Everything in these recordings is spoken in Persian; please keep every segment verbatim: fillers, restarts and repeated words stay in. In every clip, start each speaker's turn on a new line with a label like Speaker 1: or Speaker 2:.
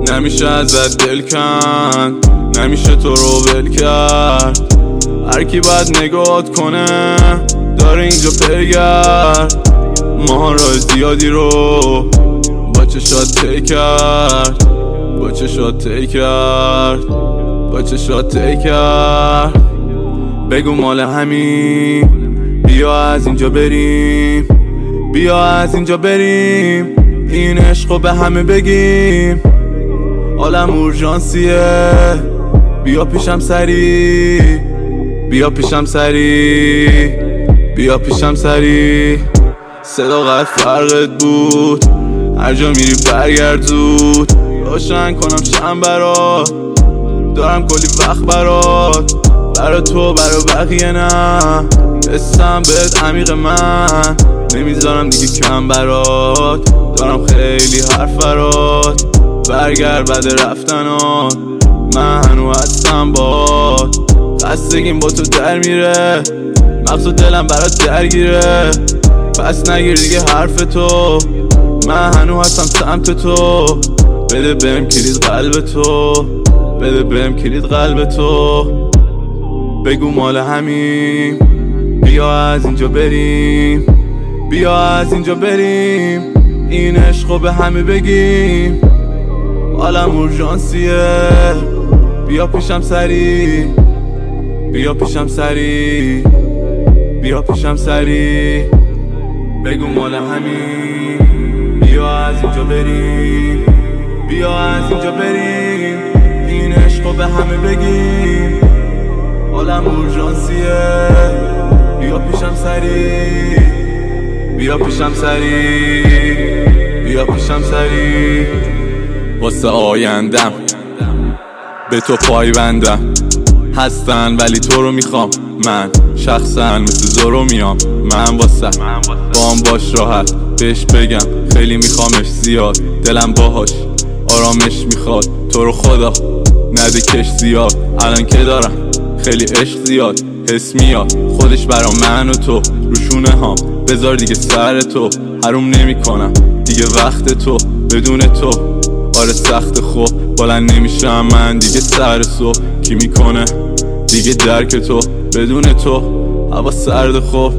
Speaker 1: نمیشه ازت دل کن، نمیشه تو رو ول کرد. هر کی باید نگات کنه داره اینجا پیگرد. ما راه زیادی رو با چشات طی کرد، با چشات طی کرد، با چشات طی کرد. بگو مال همین، بیا از اینجا بریم، بیا از اینجا بریم، این عشقو به همه بگیم. عالم اورژانسیه، بیا پیشم سری، بیا پیشم سری، بیا پیشم سری. صداقت فرقت بود، هر جا میری برگرد زود. روشن کنم شم برات، دارم کلی وقت برات، برا تو برا بقیه نه. رسم بهت عمیق من، نمیذارم دیگه کم برات، دارم خیلی حرف برات. برگرد بعد رفتنات، من هنو هستم بات. خستگیم با تو در میره، مغز و دلم برات درگیره. پس نگیر دیگه حرف تو، من هنو هستم سمت تو. بده بهم کلید قلب تو، بده بهم کلید قلب تو. بگو مال همین، بیا از اینجا بریم، بیا از اینجا بریم، این عشقو به همه بگیم. عالم اورژانسیه، بیا پیشم سری، بیا پیشم سری، بیا پیشم سری. بگو مال همین، بیا از اینجا بریم، بیا از اینجا بریم، این عشقو به همه بگیم. عالم اورژانسیه، بیا پیشم سری، بیا پیشم سری، بیا پیشم سری. واسه آیندم به تو پایبندم، هستن ولی تو رو میخوام. من شخصا مثل زورو میام، من واسه بام باش راحت بهش بگم خیلی میخوامش زیاد. دلم باهاش آرامش میخواد، تو رو خدا نده کش زیاد. الان که دارم خیلی عشق زیاد، حس میاد خودش برا من و تو. روشونه هام بذار دیگه سر تو، حروم نمی کنم دیگه وقت تو بدون تو. آره سخت خوب بلند نمیشم من دیگه سر صبح. کی میکنه دیگه درک تو بدون تو، هوا سرد خوب.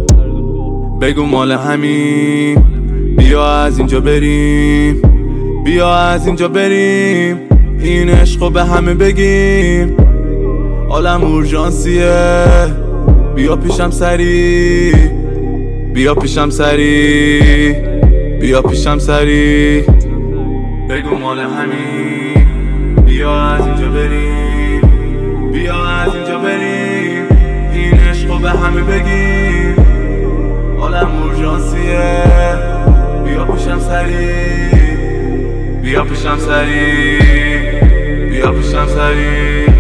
Speaker 1: بگو مال همین، بیا از اینجا بریم، بیا از اینجا بریم، این عشقو به همه بگیم. عالم اورژانسیه، بیا پیشم سری، بیا پیشم سری، بیا پیشم سری. بگو مال همین، بیا از اینجا بریم، بیا از اینجا بریم، این عشقو به همه بگیم. عالم اورژانسیه، بیا پیشم سری، بیا پیشم سری، بیا پیشم سری.